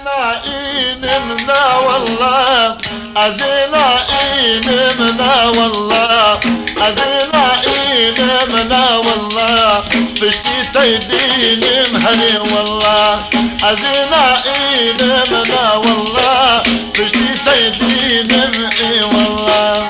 إنمنا والله أزينا إنمنا والله أزينا إنمنا والله بشتي تيدين مهني والله أزينا إنمنا والله بشتي تيدين مهني والله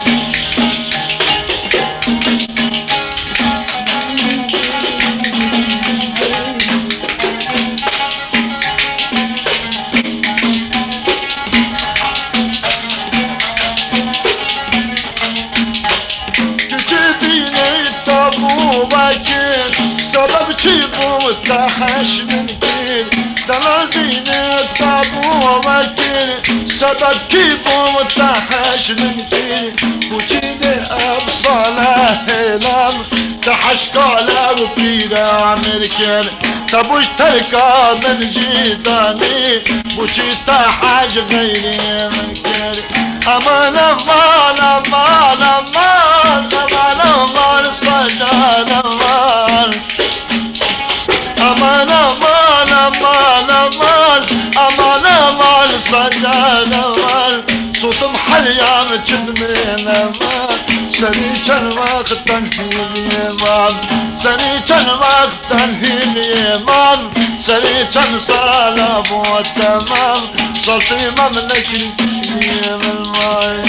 سبب چی بود تحش منکر دلال دین تابو وکر سبب کی بود تحش منکر بوچین ابصاله هلام تحش کالا و پیرا عمرکر تبوش ترکا من جیدانی بوچی تحش غیری منکر امان امان امان امان امان امان صدان امان aman aman aman aman aman aman sacan aman Sutum halyam çizmin aman Seni çalmaktan hilyeman Seni çalmaktan hilyeman Seni çal salavat tamam Saltı memlekin yemelmay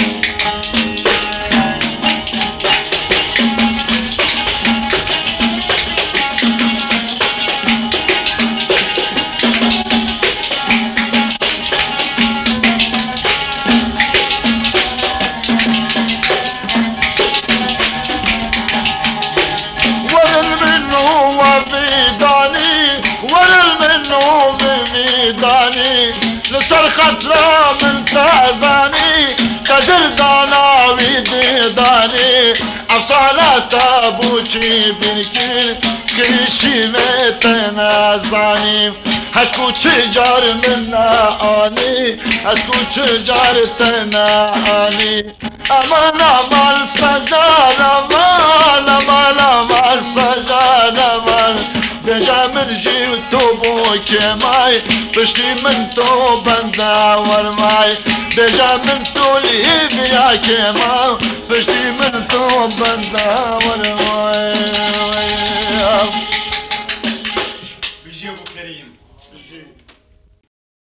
لسر خطرة من تازاني قدر دانا ويداني أفصالة أبوشي بنكي كريشي متنازاني هتكو تجار منا آني هتكو تجار تناني أمان أمان سجان أمان أمان أمان سجان أمان بجا من جيتو بوكي ماي بشتي من تو بندا ورماي بجا من تو ليبيا كيما بشتي من تو بندا ورماي